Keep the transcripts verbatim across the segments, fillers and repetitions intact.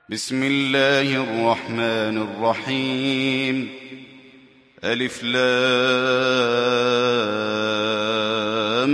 بسم الله الرحمن الرحيم. ألف لام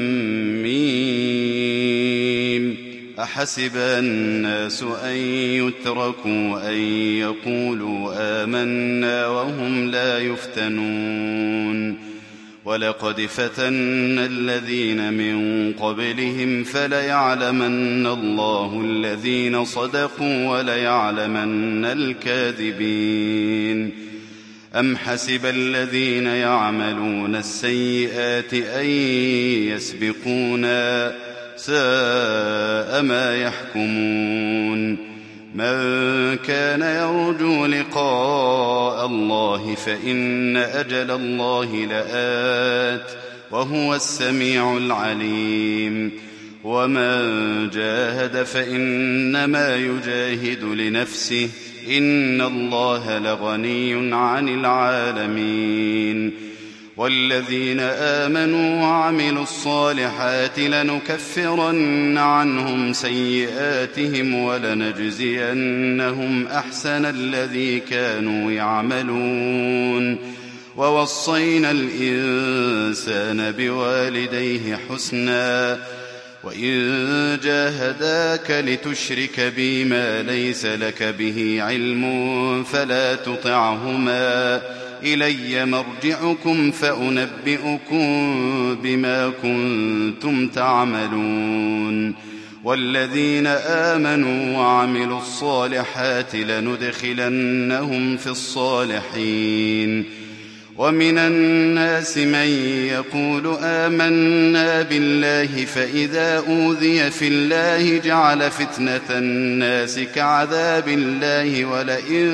ميم. أحسب الناس أن يتركوا أن يقولوا آمنا وهم لا يفتنون. ولقد فتنا الذين من قبلهم فليعلمن الله الذين صدقوا وليعلمن الكاذبين. أم حسب الذين يعملون السيئات أن يسبقونا ساء ما يحكمون. من كان يرجو لقاء الله فإن أجل الله لآت وهو السميع العليم. ومن جاهد فإنما يجاهد لنفسه إن الله لغني عن العالمين. والذين آمنوا وعملوا الصالحات لنكفرن عنهم سيئاتهم ولنجزينهم أحسن الذي كانوا يعملون. ووصينا الإنسان بوالديه حسنا وإن جاهداك لتشرك بي ما ليس لك به علم فلا تطعهما إلي مرجعكم فأنبئكم بما كنتم تعملون. والذين آمنوا وعملوا الصالحات لندخلنهم في الصالحين. ومن الناس من يقول آمنا بالله فإذا أوذي في الله جعل فتنة الناس كعذاب الله ولئن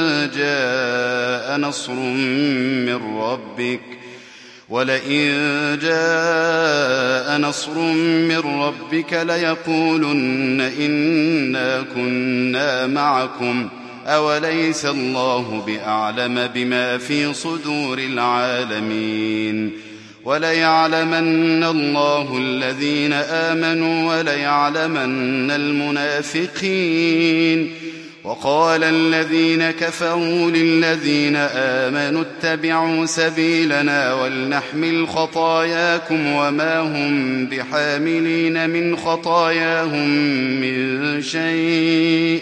جاء نصر من ربك ولئن جاء نصر من ربك ليقولن إنا كنا معكم أوليس الله بأعلم بما في صدور العالمين. وليعلمن الله الذين آمنوا وليعلمن المنافقين. وقال الذين كفروا للذين آمنوا اتبعوا سبيلنا ولنحمل خطاياكم وما هم بحاملين من خطاياهم من شيء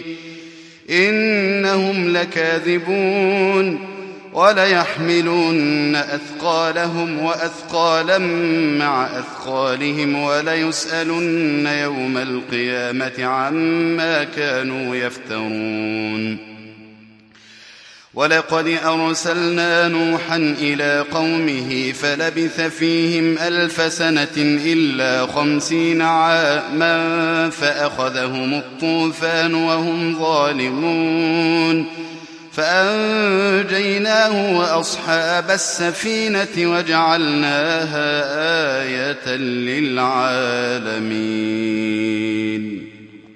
إنهم لكاذبون. وليحملون أثقالهم وأثقالا مع أثقالهم وليسألن يوم القيامة عما كانوا يفترون. ولقد أرسلنا نوحا إلى قومه فلبث فيهم ألف سنة إلا خمسين عاما فأخذهم الطوفان وهم ظالمون فأنجيناه وأصحاب السفينة وجعلناها آية للعالمين.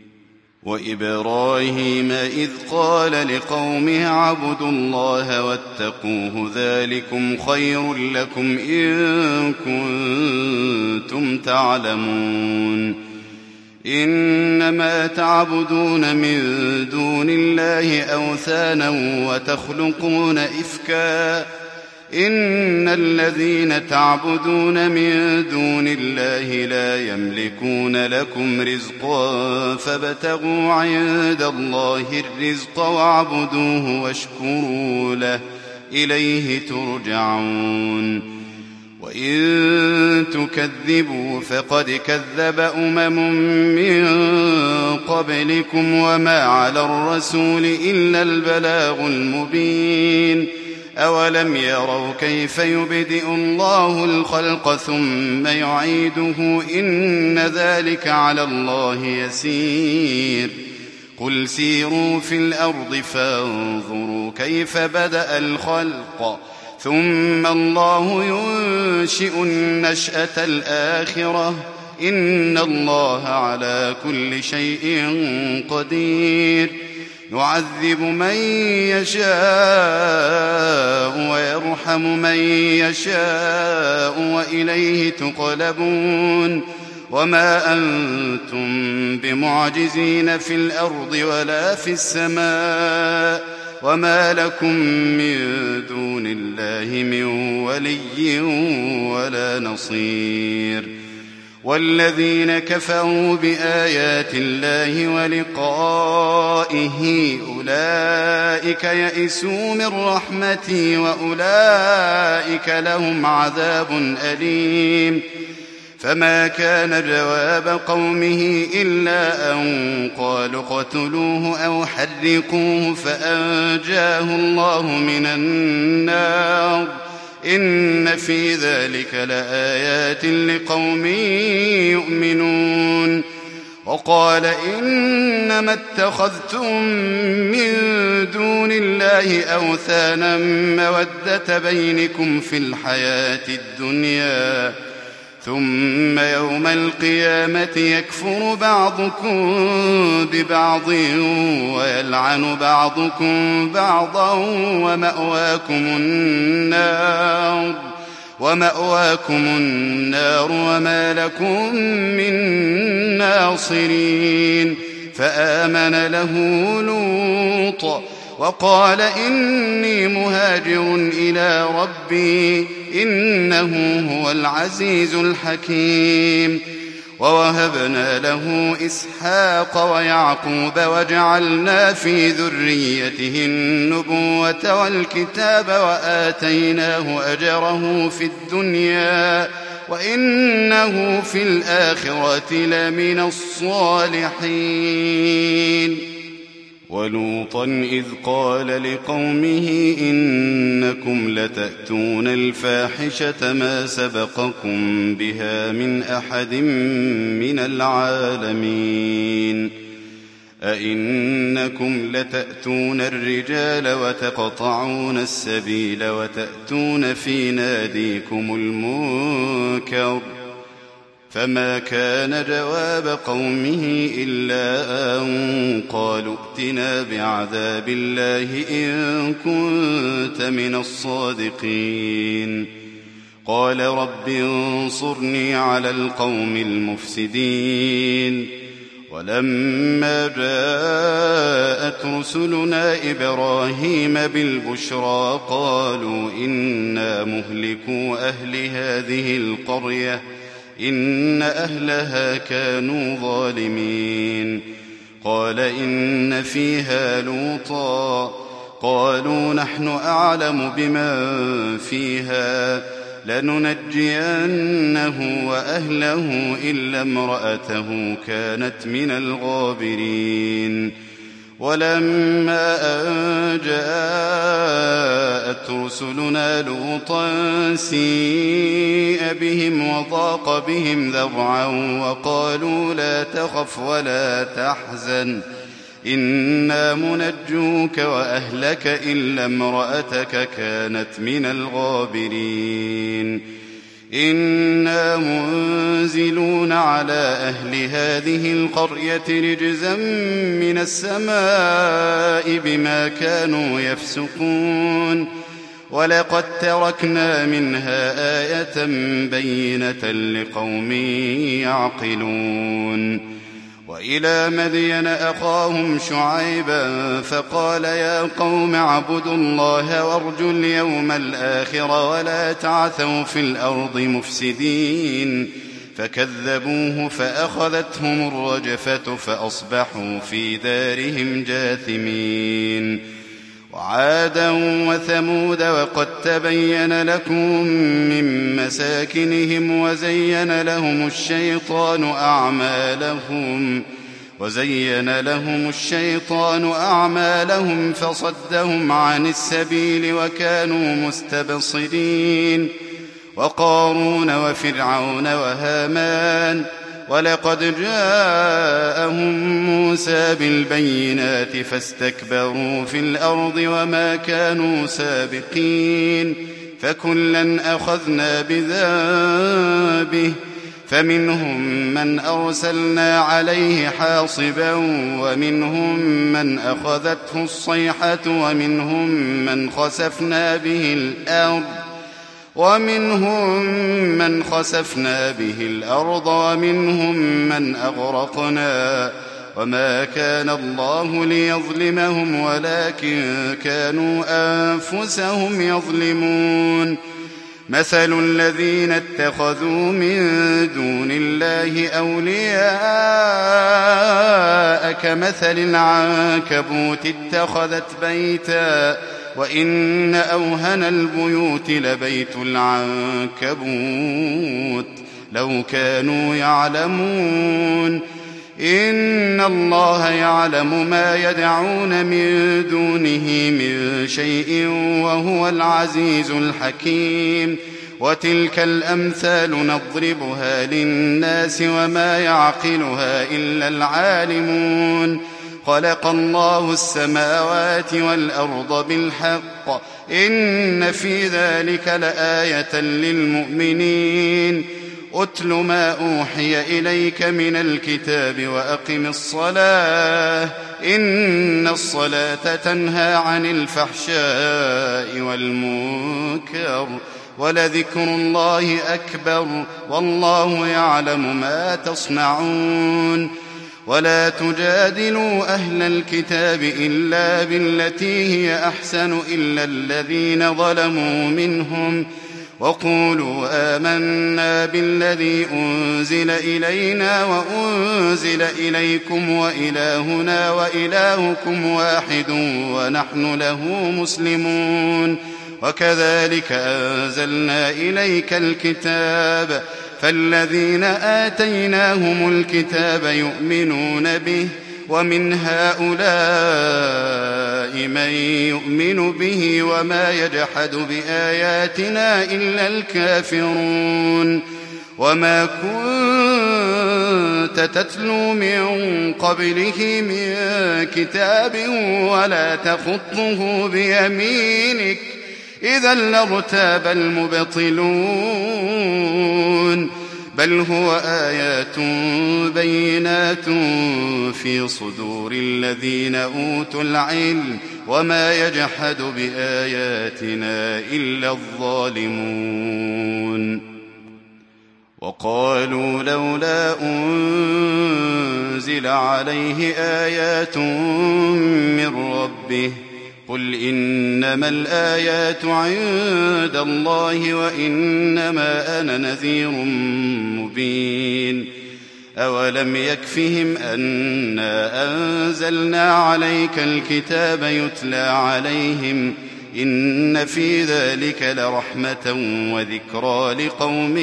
وإبراهيم إذ قال لقومه اعبدوا الله واتقوه ذلكم خير لكم إن كنتم تعلمون. إنما تعبدون من دون الله أوثانا وتخلقون إفكا إن الذين تعبدون من دون الله لا يملكون لكم رزقا فابتغوا عند الله الرزق واعبدوه واشكروا له إليه ترجعون. وإن تكذبوا فقد كذب أمم من قبلكم وما على الرسول إلا البلاغ المبين. أولم يروا كيف يبدئ الله الخلق ثم يعيده إن ذلك على الله يسير. قل سيروا في الأرض فانظروا كيف بدأ الخلق ثم الله ينشئ النشأة الآخرة إن الله على كل شيء قدير. يعذب من يشاء ويرحم من يشاء وإليه تقلبون. وما أنتم بمعجزين في الأرض ولا في السماء وما لكم من دون الله من ولي ولا نصير والذين كفروا بآيات الله ولقائه أولئك يئسوا من رحمتي وأولئك لهم عذاب أليم فما كان جواب قومه إلا أن قالوا اقتلوه أو حرقوه فأنجاه الله من النار إن في ذلك لآيات لقوم يؤمنون وقال إنما اتخذتم من دون الله أوثانا مودة بينكم في الحياة الدنيا ثم يوم القيامة يكفر بعضكم ببعض ويلعن بعضكم بعضا ومأواكم النار ومأواكم النار وما لكم من ناصرين فآمن له لوط وقال إني مهاجر إلى ربي إنه هو العزيز الحكيم ووهبنا له إسحاق ويعقوب وجعلنا في ذريته النبوة والكتاب وآتيناه أجره في الدنيا وإنه في الآخرة لمن الصالحين ولوطا إذ قال لقومه إنكم لتأتون الفاحشة ما سبقكم بها من أحد من العالمين أئنكم لتأتون الرجال وتقطعون السبيل وتأتون في ناديكم المنكر فما كان جواب قومه إلا أن قالوا ائتنا بعذاب الله إن كنت من الصادقين قال رب انصرني على القوم المفسدين ولما جاءت رسلنا إبراهيم بالبشرى قالوا إنا مهلكو أهل هذه القرية إن أهلها كانوا ظالمين قال إن فيها لوطا قالوا نحن أعلم بمن فيها لننجينه وأهله إلا امرأته كانت من الغابرين ولما أن جاءت رسلنا لوطا سيء بهم وضاق بهم ذرعا وقالوا لا تخف ولا تحزن إنا منجوك وأهلك إلا امرأتك كانت من الغابرين إنا منزلون على أهل هذه القرية رجزا من السماء بما كانوا يفسقون ولقد تركنا منها آية بينة لقوم يعقلون وإلى مدين أخاهم شعيبا فقال يا قوم اعبدوا الله وارجوا اليوم الآخر ولا تعثوا في الأرض مفسدين فكذبوه فأخذتهم الرجفة فأصبحوا في دارهم جاثمين وعادا وثمود وقد تبين لكم من مساكنهم وزين لهم الشيطان أعمالهم وزين لهم الشيطان أعمالهم فصدهم عن السبيل وكانوا مستبصرين وقارون وفرعون وهامان ولقد جاءهم موسى بالبينات فاستكبروا في الأرض وما كانوا سابقين فكلا أخذنا بذنبه فمنهم من أرسلنا عليه حاصبا ومنهم من أخذته الصيحة ومنهم من خسفنا به الأرض ومنهم من خسفنا به الأرض ومنهم من أغرقنا وما كان الله ليظلمهم ولكن كانوا أنفسهم يظلمون مثل الذين اتخذوا من دون الله أولياء كمثل العنكبوت اتخذت بيتا وإن أوهن البيوت لبيت العنكبوت لو كانوا يعلمون إن الله يعلم ما يدعون من دونه من شيء وهو العزيز الحكيم وتلك الأمثال نضربها للناس وما يعقلها إلا العالمون خلق الله السماوات والأرض بالحق إن في ذلك لآية للمؤمنين أتل ما أوحي إليك من الكتاب وأقم الصلاة إن الصلاة تنهى عن الفحشاء والمنكر ولذكر الله أكبر والله يعلم ما تصنعون ولا تجادلوا أهل الكتاب إلا بالتي هي أحسن إلا الذين ظلموا منهم وقولوا آمنا بالذي أنزل إلينا وأنزل إليكم وإلهنا وإلهكم واحد ونحن له مسلمون وكذلك أنزلنا إليك الكتاب فالذين آتيناهم الكتاب يؤمنون به ومن هؤلاء من يؤمن به وما يجحد بآياتنا إلا الكافرون وما كنت تتلو من قبله من كتاب ولا تخطه بيمينك إذا لارتاب المبطلون بل هو آيات بينات في صدور الذين أوتوا العلم وما يجحد بآياتنا إلا الظالمون وقالوا لولا أنزل عليه آيات من ربه قل إنما الآيات عند الله وإنما أنا نذير مبين أولم يكفهم أنا أنزلنا عليك الكتاب يتلى عليهم إن في ذلك لرحمة وذكرى لقوم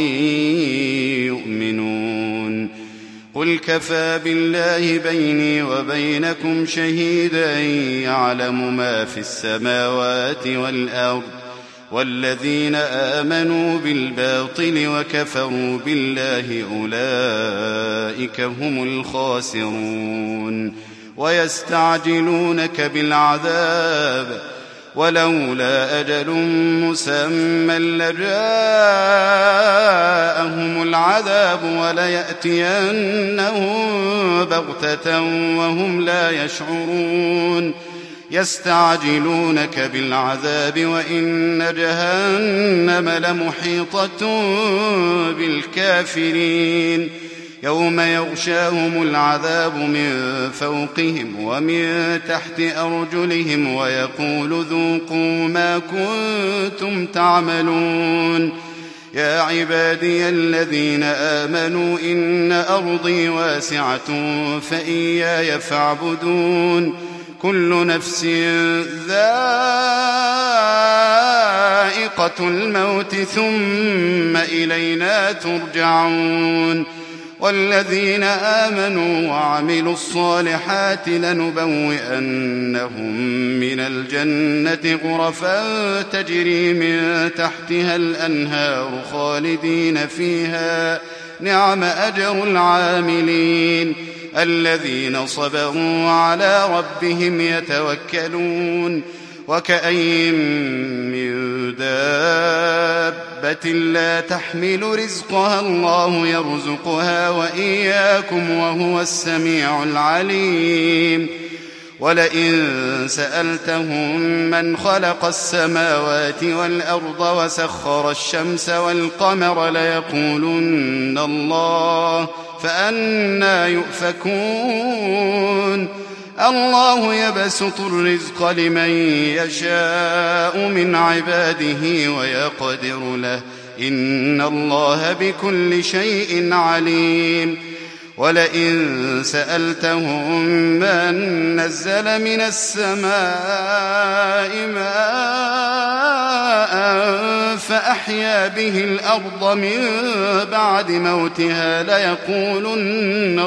يؤمنون قل كفى بالله بيني وبينكم شهيدا يعلم ما في السماوات والأرض والذين آمنوا بالباطل وكفروا بالله أولئك هم الخاسرون ويستعجلونك بالعذاب ولولا أجل مسمى لجاءهم العذاب وليأتينهم بغتة وهم لا يشعرون يستعجلونك بالعذاب وإن جهنم لمحيطة بالكافرين يوم يغشاهم العذاب من فوقهم ومن تحت أرجلهم ويقول ذوقوا ما كنتم تعملون يا عبادي الذين آمنوا إن أرضي واسعة فإياي فاعبدون كل نفس ذائقة الموت ثم إلينا ترجعون والذين آمنوا وعملوا الصالحات لنبوئنهم من الجنة غرفا تجري من تحتها الأنهار خالدين فيها نعم أجر العاملين الذين صبروا على ربهم يتوكلون وكأين من دابة لا تحمل رزقها الله يرزقها وإياكم وهو السميع العليم ولئن سألتهم من خلق السماوات والأرض وسخر الشمس والقمر ليقولن الله فأنى يؤفكون الله يبسط الرزق لمن يشاء من عباده ويقدر له إن الله بكل شيء عليم ولئن سألتهم من نزل من السماء ماء فأحيا به الأرض من بعد موتها ليقولن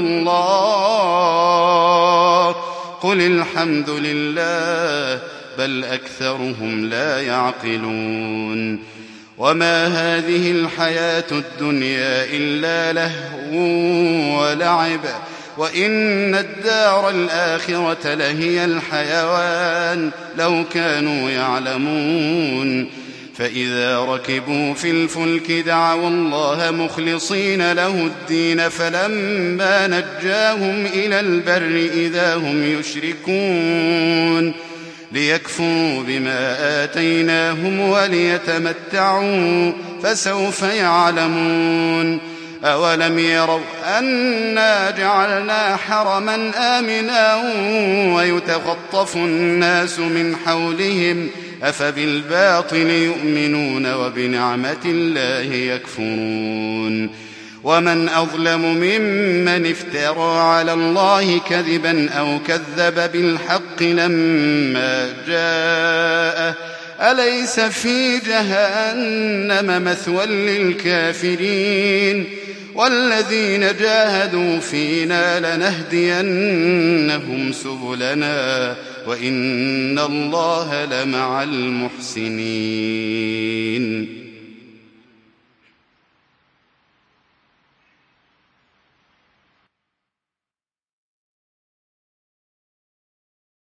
الله قل الحمد لله بل أكثرهم لا يعقلون وما هذه الحياة الدنيا إلا لهو ولعب وإن الدار الآخرة لهي الحيوان لو كانوا يعلمون فإذا ركبوا في الفلك دعوا الله مخلصين له الدين فلما نجاهم إلى البر إذا هم يشركون ليكفروا بما آتيناهم وليتمتعوا فسوف يعلمون أولم يروا أنا جعلنا حرما آمنا ويتخطف الناس من حولهم أفبالباطل يؤمنون وبنعمة الله يكفرون ومن أظلم ممن افترى على الله كذبا أو كذب بالحق لما جاءه أليس في جهنم مثوى للكافرين والذين جاهدوا فينا لنهدينهم سبلنا وإن الله لمع المحسنين.